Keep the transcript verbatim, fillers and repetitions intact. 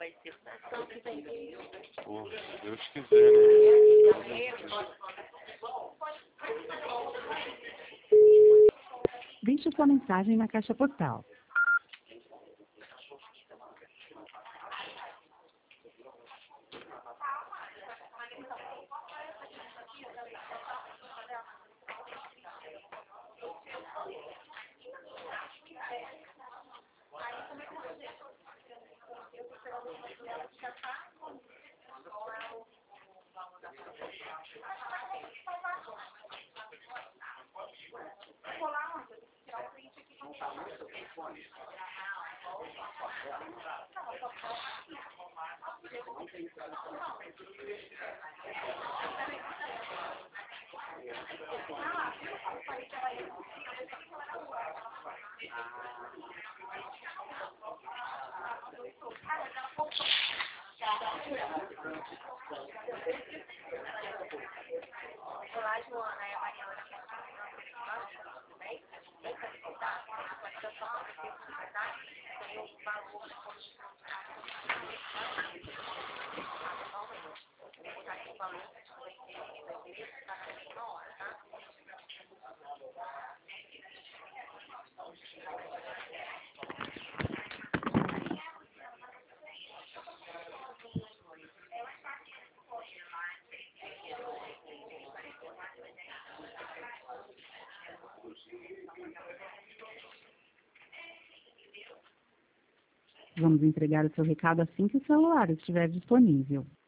Porra, se Deus quiser, né? Deixe sua mensagem na caixa postal. Vamos entregar o seu recado assim que o celular estiver disponível.